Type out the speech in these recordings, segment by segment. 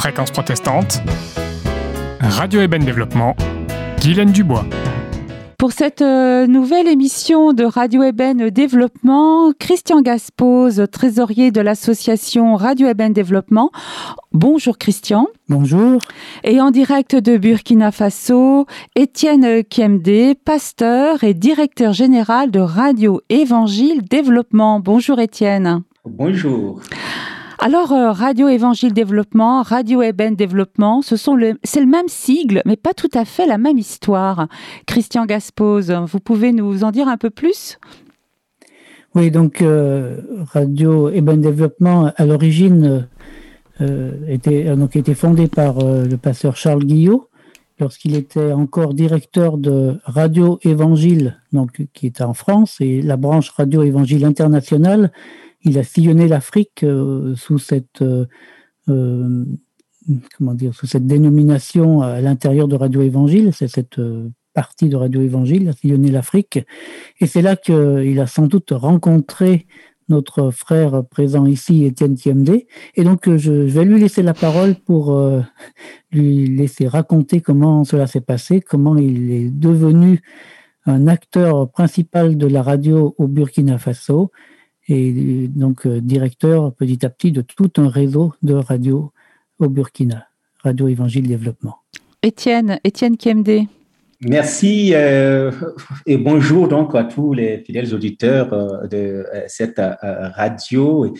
Fréquence protestante, Radio Eben Développement, Guylaine Dubois. Pour cette nouvelle émission de Radio Eben Développement, Christian Gaspose, trésorier de l'association Radio Eben Développement. Bonjour Christian. Bonjour. Et en direct de Burkina Faso, Étienne Kiemdé, pasteur et directeur général de Radio Évangile Développement. Bonjour Étienne. Bonjour. Alors, Radio Évangile Développement, Radio Eben Développement, c'est le même sigle, mais pas tout à fait la même histoire. Christian Gaspose, vous pouvez nous en dire un peu plus ? Oui, donc Radio Eben Développement, à l'origine, était fondé par le pasteur Charles Guillot, lorsqu'il était encore directeur de Radio Évangile, donc, qui était en France, et la branche Radio Évangile Internationale. Il a sillonné l'Afrique sous cette dénomination à l'intérieur de Radio Évangile. C'est cette partie de Radio Évangile, il a sillonné l'Afrique. Et c'est là qu'il a sans doute rencontré notre frère présent ici, Étienne Kiemdé. Et donc, je vais lui laisser la parole pour lui laisser raconter comment cela s'est passé, comment il est devenu un acteur principal de la radio au Burkina Faso, et donc directeur petit à petit de tout un réseau de radio au Burkina, Radio Évangile Développement. Étienne Kiemdé. Merci et bonjour donc à tous les fidèles auditeurs de cette radio.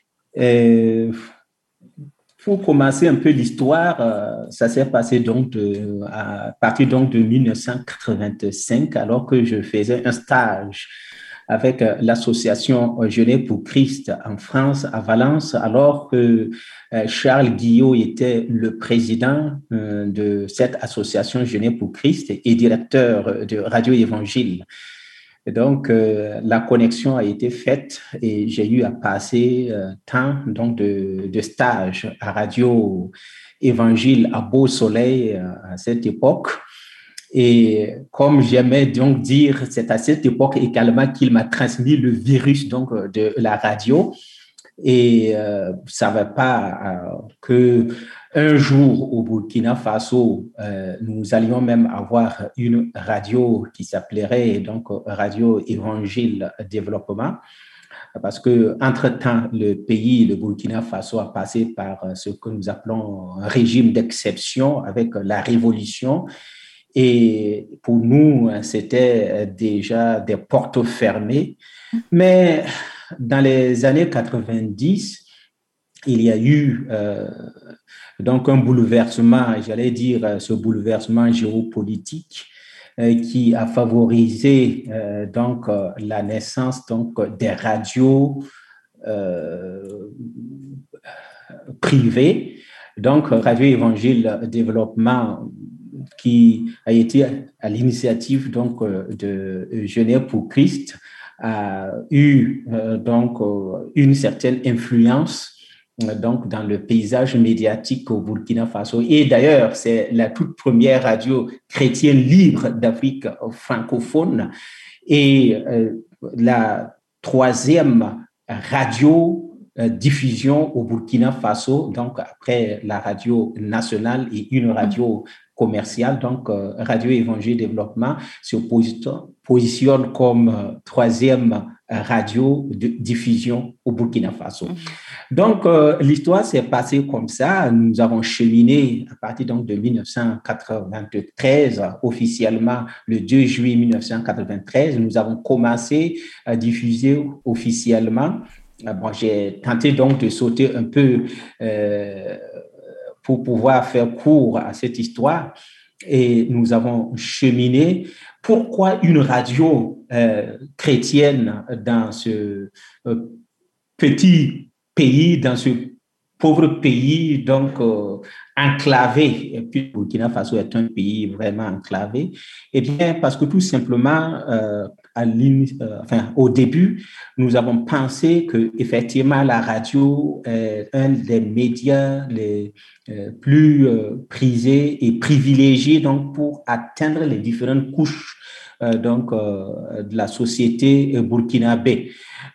Pour commencer un peu l'histoire, ça s'est passé donc à partir donc de 1985, alors que je faisais un stage avec l'association Jeunesse pour Christ en France, à Valence, alors que Charles Guillot était le président de cette association Jeunesse pour Christ et directeur de Radio Évangile. Et donc, la connexion a été faite et j'ai eu à passer tant donc de stage à Radio Évangile à Beau Soleil à cette époque. Et comme j'aimais donc dire, c'est à cette époque également qu'il m'a transmis le virus donc de la radio. Et je ne savais pas que un jour au Burkina Faso, nous allions même avoir une radio qui s'appellerait donc Radio Évangile Développement. Parce que entre-temps, le Burkina Faso a passé par ce que nous appelons un régime d'exception avec la révolution. Et pour nous, c'était déjà des portes fermées. Mais dans les années 90, il y a eu donc un bouleversement, j'allais dire ce bouleversement géopolitique qui a favorisé donc la naissance donc des radios privées. Donc Radio Évangile Développement, qui a été à l'initiative donc de Jeunesse pour Christ, a eu donc une certaine influence donc dans le paysage médiatique au Burkina Faso. Et d'ailleurs, c'est la toute première radio chrétienne libre d'Afrique francophone et la troisième radio diffusion au Burkina Faso, donc après la radio nationale et une radio commerciale, donc Radio Évangile Développement se positionne comme troisième radio de diffusion au Burkina Faso. Donc l'histoire s'est passée comme ça. Nous avons cheminé à partir donc de 1993, officiellement le 2 juillet 1993, nous avons commencé à diffuser officiellement. Bon, j'ai tenté donc de sauter un peu pour pouvoir faire court à cette histoire et nous avons cheminé. Pourquoi une radio chrétienne dans ce petit pays, dans ce pauvre pays, donc enclavé, et puis Burkina Faso est un pays vraiment enclavé? Eh bien, parce que tout simplement, au début, nous avons pensé que effectivement la radio est un des médias les plus prisés et privilégiés donc pour atteindre les différentes couches de la société burkinabé.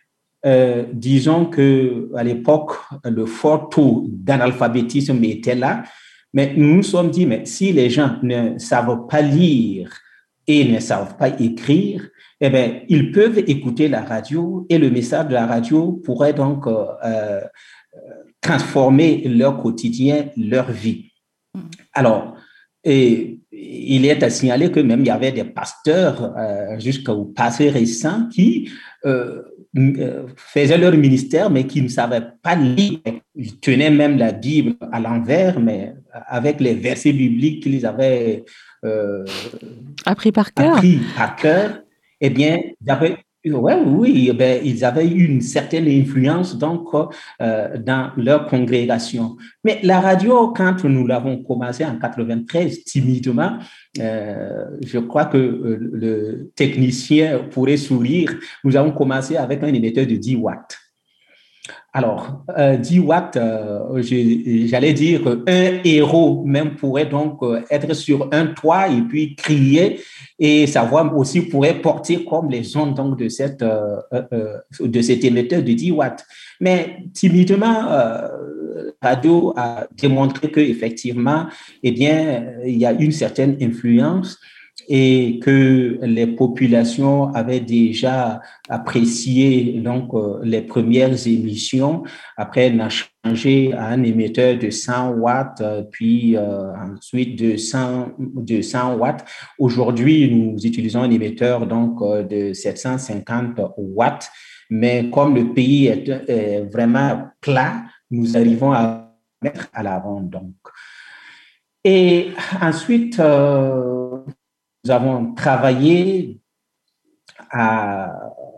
disons que à l'époque, le fort taux d'analphabétisme était là, mais nous nous sommes dit, mais si les gens ne savent pas lire et ne savent pas écrire, eh bien, ils peuvent écouter la radio et le message de la radio pourrait donc transformer leur quotidien, leur vie. Alors, et il est à signaler que même il y avait des pasteurs jusqu'au passé récent qui faisaient leur ministère, mais qui ne savaient pas lire. Ils tenaient même la Bible à l'envers, mais avec les versets bibliques qu'ils avaient appris par cœur. Eh bien, oui, ben, ils avaient eu une certaine influence donc dans leur congrégation. Mais la radio, quand nous l'avons commencé en 93, timidement, je crois que le technicien pourrait sourire. Nous avons commencé avec un émetteur de 10 watts. Alors, 10 watts, j'allais dire qu'un héros même pourrait donc être sur un toit et puis crier, et sa voix aussi pourrait porter comme les ondes donc, de cet émetteur de 10 watts. Mais timidement, la radio a démontré qu'effectivement, eh bien, il y a une certaine influence et que les populations avaient déjà apprécié donc les premières émissions. Après, on a changé à un émetteur de 100 watts, puis ensuite de 100 watts. Aujourd'hui, nous utilisons un émetteur donc de 750 watts, mais comme le pays est vraiment plat, nous arrivons à mettre à l'avant donc. Et ensuite, nous avons travaillé à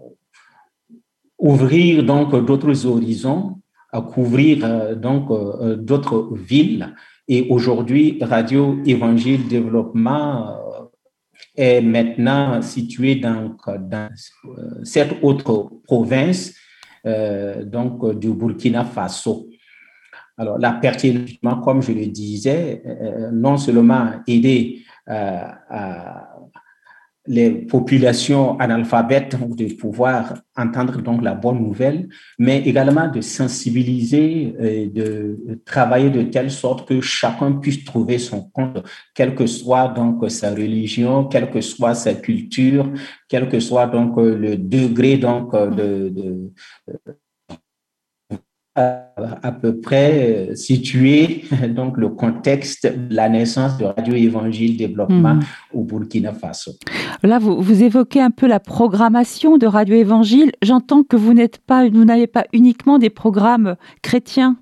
ouvrir donc d'autres horizons, à couvrir donc d'autres villes. Et aujourd'hui, Radio Évangile Développement est maintenant situé dans 7 autres provinces donc du Burkina Faso. Alors, la pertinence, comme je le disais, non seulement aider les populations analphabètes de pouvoir entendre donc la bonne nouvelle, mais également de sensibiliser et de travailler de telle sorte que chacun puisse trouver son compte, quelle que soit donc sa religion, quelle que soit sa culture, quel que soit donc le degré donc à peu près situer donc le contexte de la naissance de Radio Évangile Développement au Burkina Faso. Là, vous évoquez un peu la programmation de Radio Évangile. J'entends que vous n'avez pas uniquement des programmes chrétiens.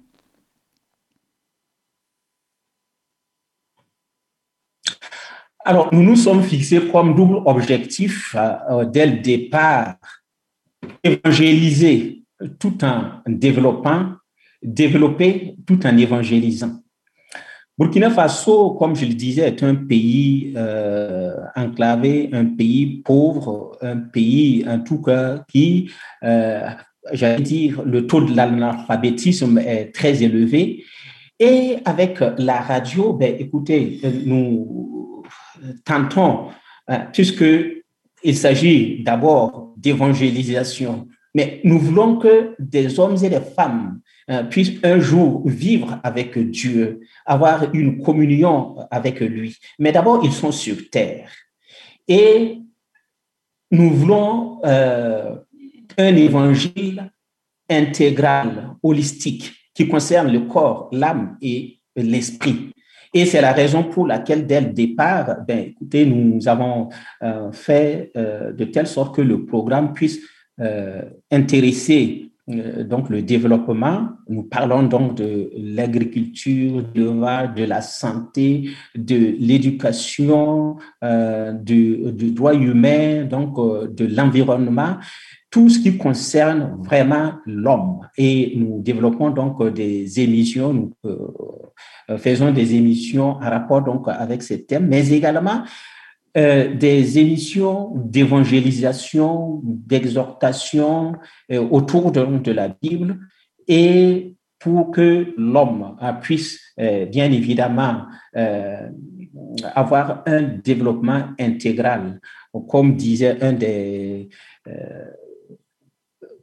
Alors, nous nous sommes fixés comme double objectif dès le départ, évangéliser tout en développer tout en évangélisant. Burkina Faso, comme je le disais, est un pays enclavé, un pays pauvre, un pays en tout cas qui, j'allais dire, le taux de l'analphabétisme est très élevé. Et avec la radio, ben, écoutez, nous tentons, puisqu'il s'agit d'abord d'évangélisation, mais nous voulons que des hommes et des femmes puissent un jour vivre avec Dieu, avoir une communion avec lui. Mais d'abord, ils sont sur terre. Et nous voulons un évangile intégral, holistique, qui concerne le corps, l'âme et l'esprit. Et c'est la raison pour laquelle, dès le départ, ben, écoutez, nous avons fait de telle sorte que le programme puisse intéresser donc le développement. Nous parlons donc de l'agriculture, de la santé, de l'éducation, du droit humain, donc de l'environnement, tout ce qui concerne vraiment l'homme. Et nous développons donc des émissions, nous faisons des émissions en rapport donc avec ces thèmes, mais également des émissions d'évangélisation, d'exhortation autour de la Bible, et pour que l'homme puisse bien évidemment avoir un développement intégral. Comme disait un des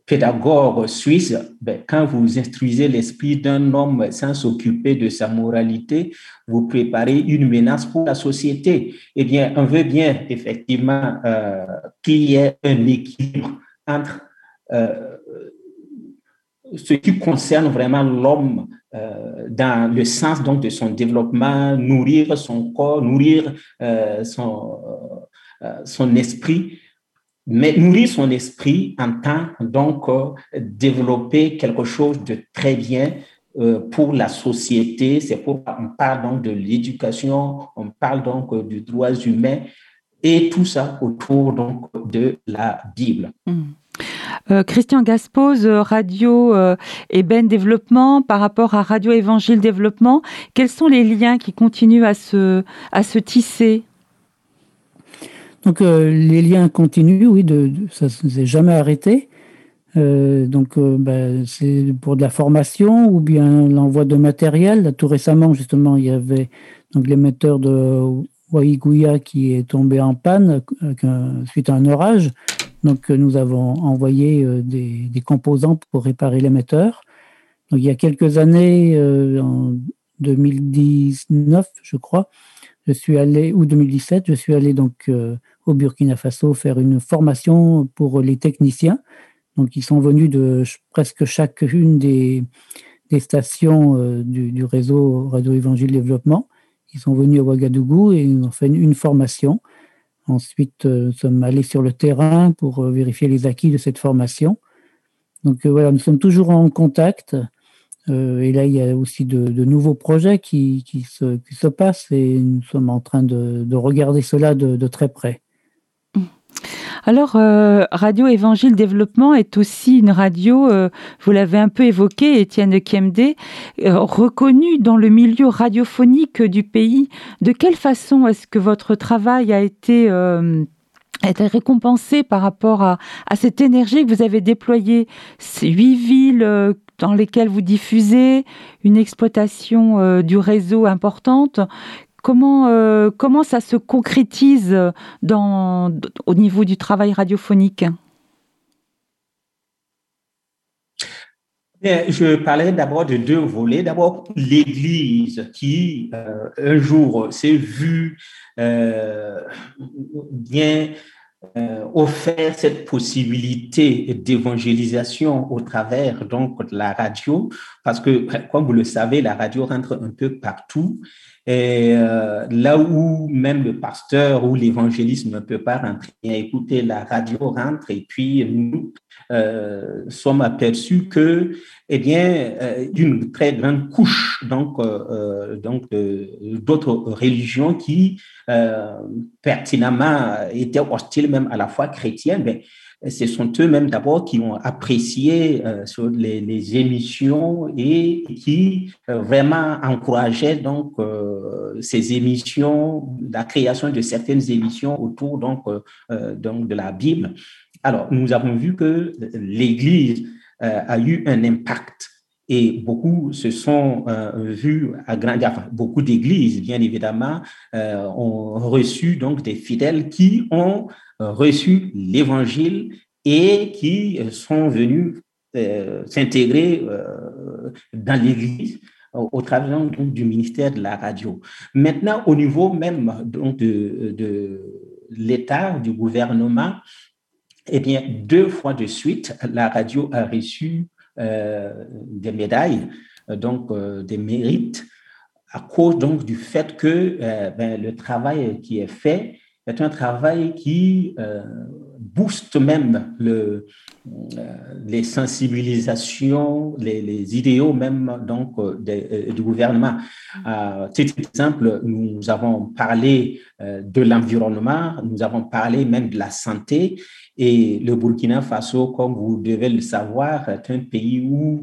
pédagogue suisse, quand vous instruisez l'esprit d'un homme sans s'occuper de sa moralité, vous préparez une menace pour la société. Eh bien, on veut bien effectivement qu'il y ait un équilibre entre ce qui concerne vraiment l'homme dans le sens donc de son développement, nourrir son corps, nourrir son esprit, mais nourrir son esprit entend donc développer quelque chose de très bien pour la société. C'est pourquoi on parle donc de l'éducation, on parle donc des droits humains et tout ça autour donc de la Bible. Christian Gaspose, Radio Eben Développement par rapport à Radio Évangile Développement, quels sont les liens qui continuent à se tisser? Donc les liens continuent, oui, ça ne s'est jamais arrêté. C'est pour de la formation ou bien l'envoi de matériel. Tout récemment, justement, il y avait donc l'émetteur de Waiguya qui est tombé en panne suite à un orage. Donc nous avons envoyé des composants pour réparer l'émetteur. Donc il y a quelques années, en 2019, je crois, ou 2017, je suis allé donc au Burkina Faso faire une formation pour les techniciens. Donc, ils sont venus de presque chacune des stations du réseau Radio Évangile Développement. Ils sont venus à Ouagadougou et ils ont fait une formation. Ensuite, nous sommes allés sur le terrain pour vérifier les acquis de cette formation. Donc, voilà, nous sommes toujours en contact. Et là, il y a aussi de nouveaux projets qui se passent et nous sommes en train de regarder cela de très près. Alors, Radio Évangile Développement est aussi une radio, vous l'avez un peu évoqué, Étienne Kiemdé, reconnue dans le milieu radiophonique du pays. De quelle façon est-ce que votre travail a été récompensé par rapport à cette énergie que vous avez déployée? Ces 8 villes dans lesquelles vous diffusez, une exploitation du réseau importante. Comment ça se concrétise au niveau du travail radiophonique? Je parlais d'abord de 2 volets. D'abord, l'Église qui, un jour, s'est vue bien offert cette possibilité d'évangélisation au travers donc de la radio, parce que, comme vous le savez, la radio rentre un peu partout. Et là où même le pasteur ou l'évangéliste ne peut pas rentrer et écouter, la radio rentre et puis nous sommes aperçus que, eh bien, d'une très grande couche d'autres religions qui pertinemment étaient hostiles même à la foi chrétienne, mais ce sont eux-mêmes d'abord qui ont apprécié sur les émissions et qui vraiment encourageaient donc ces émissions, la création de certaines émissions autour donc de la Bible. Alors, nous avons vu que l'Église a eu un impact. Et beaucoup se sont vus agrandir, enfin, beaucoup d'églises, bien évidemment, ont reçu donc des fidèles qui ont reçu l'Évangile et qui sont venus s'intégrer dans l'Église au travers donc, du ministère de la radio. Maintenant, au niveau même donc, de l'État, du gouvernement, eh bien, 2 fois de suite, la radio a reçu des médailles, donc des mérites, à cause donc du fait que le travail qui est fait est un travail qui booste même les sensibilisations, les idéaux même donc du gouvernement. Cet exemple, nous avons parlé de l'environnement, nous avons parlé même de la santé. Et le Burkina Faso, comme vous devez le savoir, est un pays où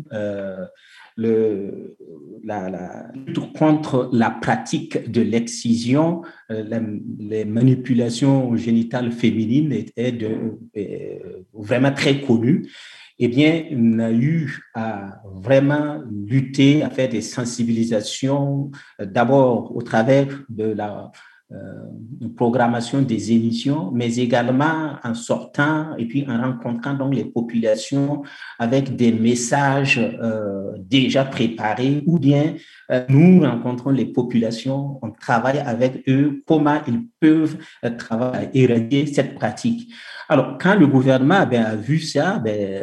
la lutte contre la pratique de l'excision, les manipulations génitales féminines est vraiment très connue. Eh bien, on a eu à vraiment lutter, à faire des sensibilisations, d'abord au travers de une programmation des émissions, mais également en sortant et puis en rencontrant donc les populations avec des messages déjà préparés, ou bien nous rencontrons les populations, on travaille avec eux, comment ils peuvent travailler à éradiquer cette pratique. Alors, quand le gouvernement a vu ça,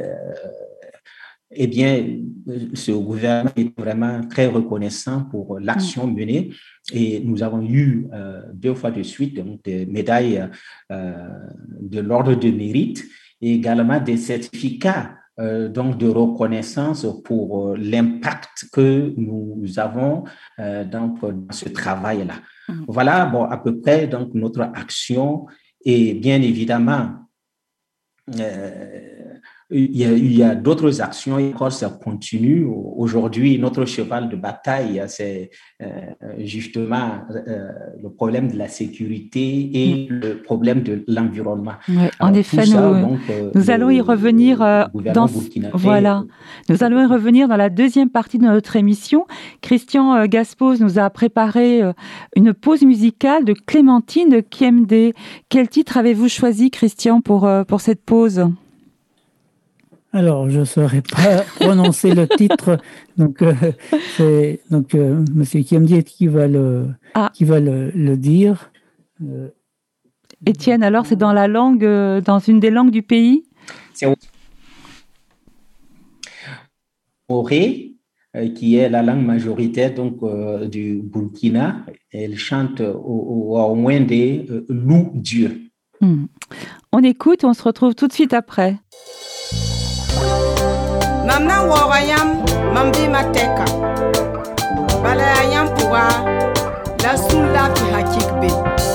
eh bien, ce gouvernement est vraiment très reconnaissant pour l'action menée et nous avons eu 2 fois de suite donc, des médailles de l'ordre de mérite et également des certificats donc de reconnaissance pour l'impact que nous avons dans ce travail-là. Voilà, bon, à peu près donc notre action et bien évidemment il y a d'autres actions et encore ça continue. Aujourd'hui, notre cheval de bataille, c'est justement le problème de la sécurité et le problème de l'environnement. Ouais, en effet, nous allons y revenir nous allons y revenir dans la deuxième partie de notre émission. Christian Gaspose nous a préparé une pause musicale de Clémentine de KMD. Quel titre avez-vous choisi, Christian, pour cette pause ? Alors, je ne saurais pas prononcer le titre, donc c'est Monsieur Kiemdiet qui va le dire. Étienne, alors c'est dans une des langues du pays ? C'est Oré, qui est la langue majoritaire donc du Burkina. Elle chante au moins des loups Dieu. On écoute, on se retrouve tout de suite après. Mamna wogayam mamdi mateka balayam puwa la sulla fi hakikbe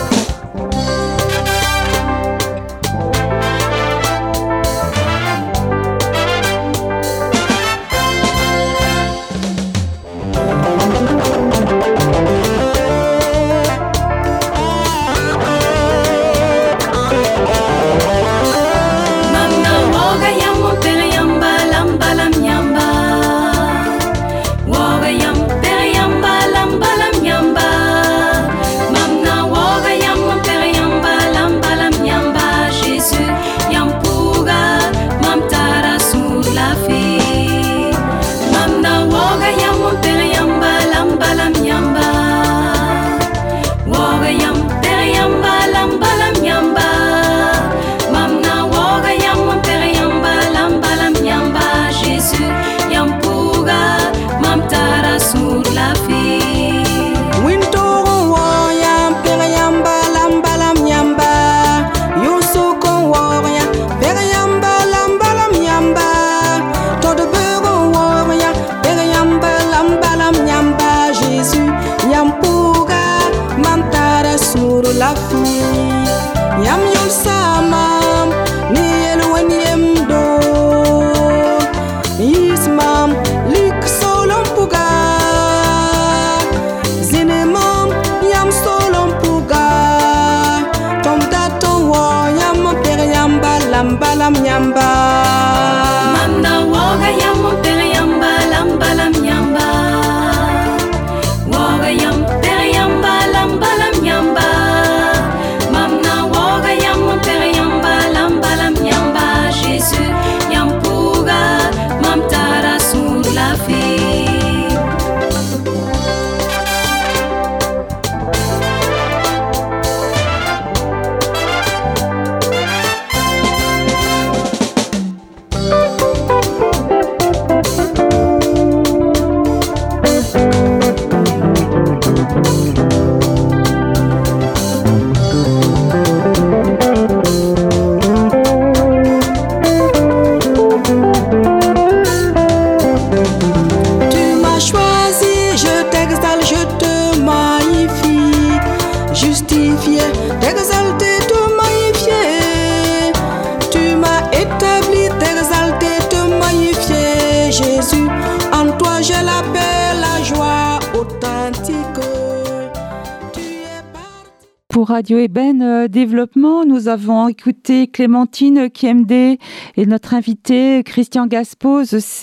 Pour Radio Eben Développement, nous avons écouté Clémentine KMD et notre invité Christian Gaspose s'est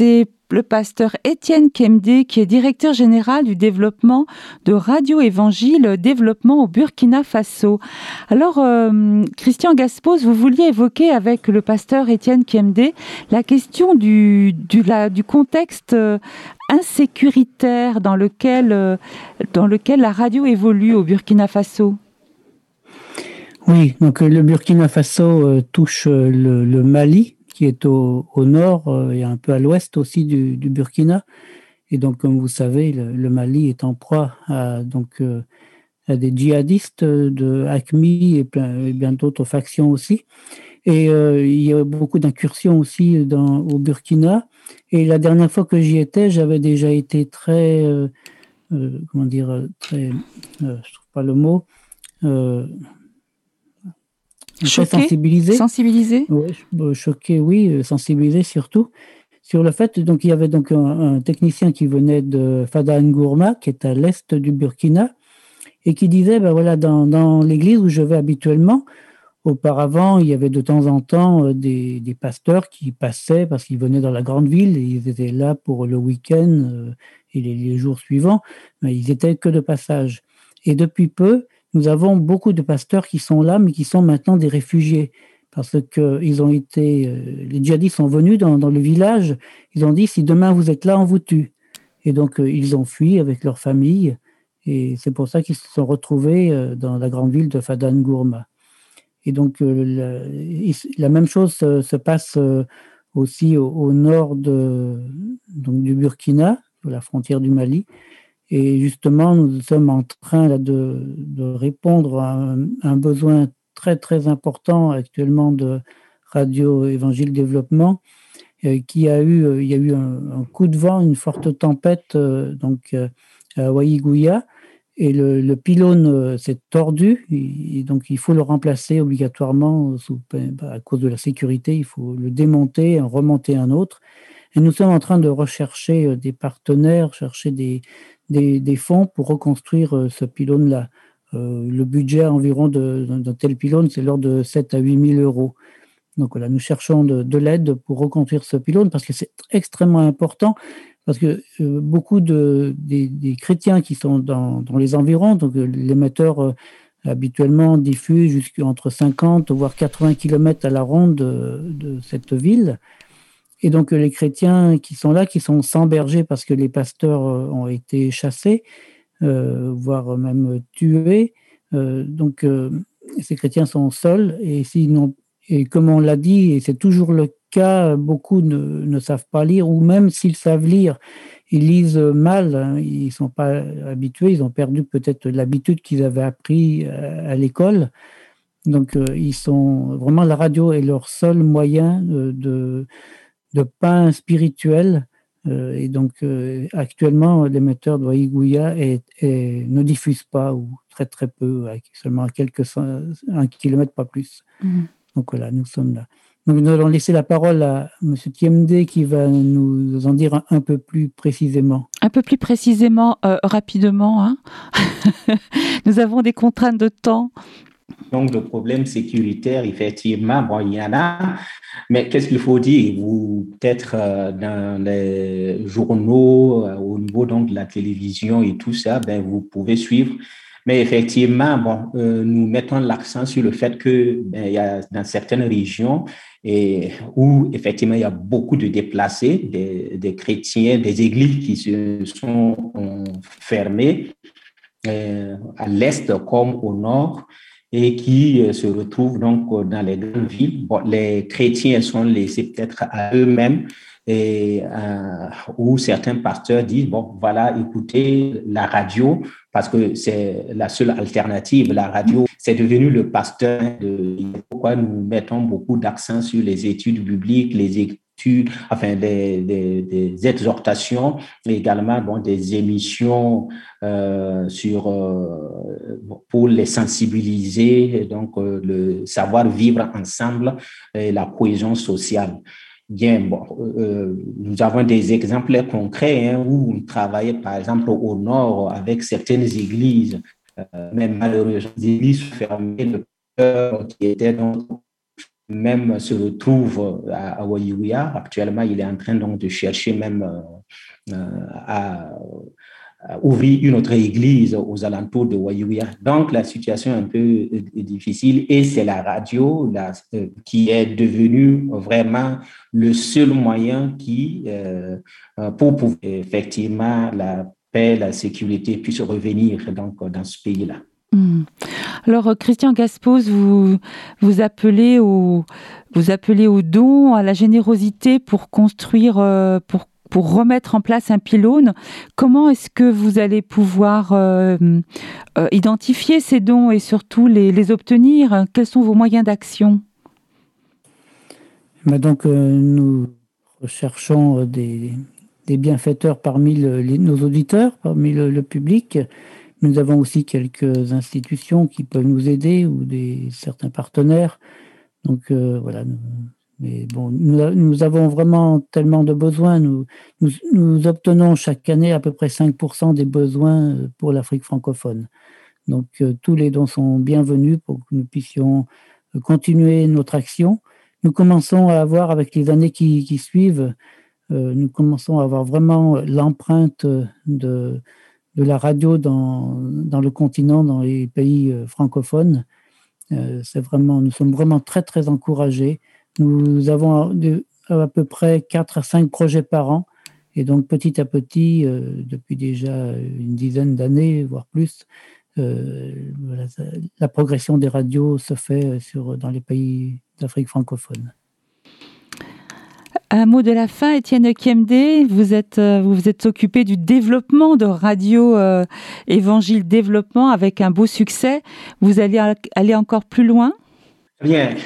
le pasteur Étienne Kemdé, qui est directeur général du développement de Radio Évangile Développement au Burkina Faso. Alors, Christian Gaspos, vous vouliez évoquer avec le pasteur Étienne Kemdé la question du contexte insécuritaire dans lequel la radio évolue au Burkina Faso. Oui, donc le Burkina Faso touche le Mali, qui est au nord et un peu à l'ouest aussi du Burkina. Et donc, comme vous savez, le Mali est en proie à des djihadistes de AQMI et bien d'autres factions aussi. Et il y a beaucoup d'incursions aussi au Burkina. Et la dernière fois que j'y étais, j'avais déjà été très, je trouve pas le mot, sensibilisé. Oui, choqué, oui, sensibilisé surtout sur le fait. Donc il y avait donc un technicien qui venait de Fada Ngourma, qui est à l'est du Burkina, et qui disait dans l'église où je vais habituellement, auparavant il y avait de temps en temps des pasteurs qui passaient parce qu'ils venaient dans la grande ville et ils étaient là pour le week-end et les jours suivants, mais ils étaient que de passage. Et depuis peu, nous avons beaucoup de pasteurs qui sont là, mais qui sont maintenant des réfugiés. Parce que les djihadistes sont venus dans le village, ils ont dit, si demain vous êtes là, on vous tue. Et donc, ils ont fui avec leur famille. Et c'est pour ça qu'ils se sont retrouvés dans la grande ville de Fada Ngourma. Et donc, la même chose se passe aussi au nord du Burkina, de la frontière du Mali. Et justement, nous sommes en train là, de répondre à un besoin très, très important actuellement de Radio Évangile Développement, il y a eu un coup de vent, une forte tempête à Waïgouya, et le pylône s'est tordu, et donc il faut le remplacer obligatoirement à cause de la sécurité, il faut le démonter, en remonter un autre. Et nous sommes en train de rechercher des partenaires, chercher des fonds pour reconstruire ce pylône-là. Le budget environ d'un tel pylône, c'est l'ordre de 7 à 8 000 euros. Donc voilà, nous cherchons de l'aide pour reconstruire ce pylône parce que c'est extrêmement important, parce que beaucoup des chrétiens qui sont dans les environs, donc l'émetteur habituellement diffuse jusqu'entre 50 voire 80 km à la ronde de cette ville. Et donc les chrétiens qui sont là, qui sont sans berger parce que les pasteurs ont été chassés, voire même tués. Ces chrétiens sont seuls et comme on l'a dit, et c'est toujours le cas, beaucoup ne savent pas lire, ou même s'ils savent lire, ils lisent mal, hein, ils ne sont pas habitués, ils ont perdu peut-être l'habitude qu'ils avaient appris à l'école. Donc vraiment, la radio est leur seul moyen de pain spirituel. Et donc, actuellement, l'émetteur de Waïgouya ne diffuse pas, ou très très peu, avec seulement 1 kilomètre, pas plus. Donc voilà, nous sommes là. Donc nous allons laisser la parole à M. Kemdé qui va nous en dire un peu plus précisément. Un peu plus précisément, rapidement. Hein. Nous avons des contraintes de temps. Donc, le problème sécuritaire, effectivement, il y en a, mais qu'est-ce qu'il faut dire? Peut-être dans les journaux, au niveau donc, de la télévision et tout ça, vous pouvez suivre. Mais effectivement, nous mettons l'accent sur le fait que il y a dans certaines régions où effectivement il y a beaucoup de déplacés, des chrétiens, des églises qui se sont fermées à l'est comme au nord, et qui se retrouvent donc dans les grandes villes. Les chrétiens sont laissés peut-être à eux-mêmes, où certains pasteurs disent, voilà, écoutez la radio, parce que c'est la seule alternative. La radio, c'est devenu le pasteur. Pourquoi nous mettons beaucoup d'accent sur les études bibliques, les études, des exhortations, et également des émissions pour les sensibiliser, donc le savoir vivre ensemble et la cohésion sociale. Bien, nous avons des exemples concrets où on travaillait par exemple au nord avec certaines églises, mais malheureusement des églises fermées, qui étaient donc même se retrouve à Wayiouya. Actuellement, il est en train donc de chercher même à ouvrir une autre église aux alentours de Wayiouya. Donc, la situation est un peu difficile et c'est la radio qui est devenue vraiment le seul moyen pour pouvoir effectivement la paix, la sécurité puisse revenir donc, dans ce pays-là. Alors, Christian Gaspose, vous appelez au don, à la générosité pour construire, pour remettre en place un pylône. Comment est-ce que vous allez pouvoir identifier ces dons et surtout les obtenir? Quels sont vos moyens d'action? Donc, nous recherchons des bienfaiteurs parmi nos auditeurs, parmi le public. Nous avons aussi quelques institutions qui peuvent nous aider ou certains partenaires. Donc voilà. Mais bon, nous avons vraiment tellement de besoins. Nous obtenons chaque année à peu près 5% des besoins pour l'Afrique francophone. Donc tous les dons sont bienvenus pour que nous puissions continuer notre action. Nous commençons à avoir, avec les années qui suivent, nous commençons à avoir vraiment l'empreinte de la radio dans le continent, dans les pays francophones. Nous sommes vraiment très, très encouragés. Nous avons à peu près 4 à 5 projets par an. Et donc, petit à petit, depuis déjà une dizaine d'années, voire plus, la progression des radios se fait dans les pays d'Afrique francophone. Un mot de la fin, Étienne Kiemdé, vous vous êtes occupé du développement de Radio Évangile Développement avec un beau succès. Vous allez aller encore plus loin? Bien.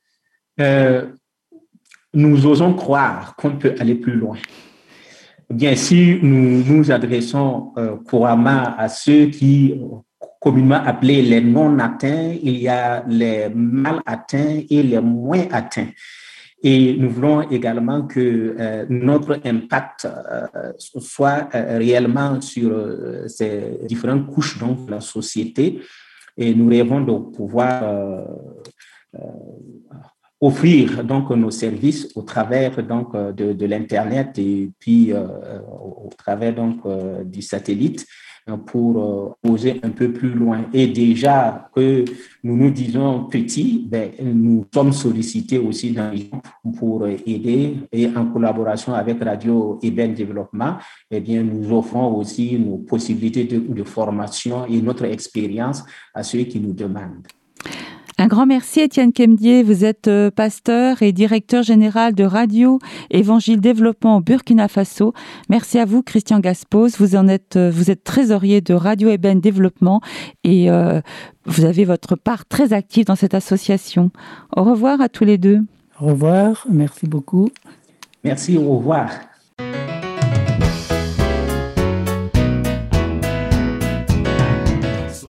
Nous osons croire qu'on peut aller plus loin. Bien, si nous nous adressons couramment à ceux qui communément appelés les non-atteints, il y a les mal atteints et les moins atteints. Et nous voulons également que notre impact soit réellement sur ces différentes couches donc, de la société. Et nous rêvons de pouvoir offrir donc, nos services au travers donc, de l'Internet et puis au travers donc, du satellite pour poser un peu plus loin. Et déjà que nous nous disons petits, nous sommes sollicités aussi pour aider et en collaboration avec Radio Eben Développement, nous offrons aussi nos possibilités de formation et notre expérience à ceux qui nous demandent. Un grand merci Étienne Kiemdé, vous êtes pasteur et directeur général de Radio Évangile Développement au Burkina Faso. Merci à vous Christian Gaspose, vous êtes trésorier de Radio Eben Développement et vous avez votre part très active dans cette association. Au revoir à tous les deux. Au revoir, merci beaucoup. Merci, au revoir.